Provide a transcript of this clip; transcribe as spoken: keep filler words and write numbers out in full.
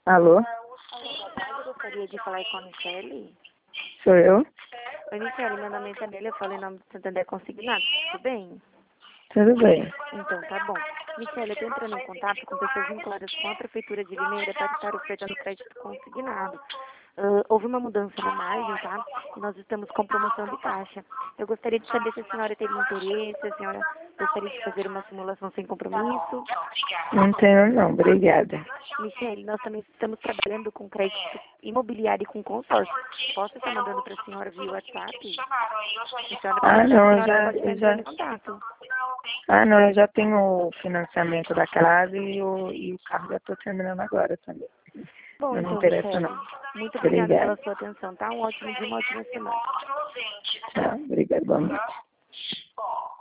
Alô? Eu gostaria de falar com a Michele. Sou eu? Oi, Michele, meu nome é Isabela, eu falo em nome do Santander Consignado. Tudo bem? Tudo bem. Então, tá bom. Michele, eu estou entrando em contato com pessoas vinculadas com a Prefeitura de Limeira para estar ofertando crédito consignado. Uh, houve uma mudança na margem, tá? E nós estamos com promoção de taxa. Eu gostaria de saber se a senhora teria interesse, se a senhora gostaria de fazer uma simulação sem compromisso. Não tenho não, obrigada. Michele, nós também estamos trabalhando com crédito imobiliário e com consórcio. Posso estar mandando para a senhora via WhatsApp? A senhora Ah, pode, a não, eu senhora já, pode estar eu já, entrando em contato. ah, não, eu já tenho o financiamento da casa e o, e o carro já estou terminando agora também. Bom, Não me então, interessa Michele, não. muito obrigada Obrigada. pela sua atenção, tá? Um ótimo dia, uma ótima semana. Tchau, obrigada, boa noite.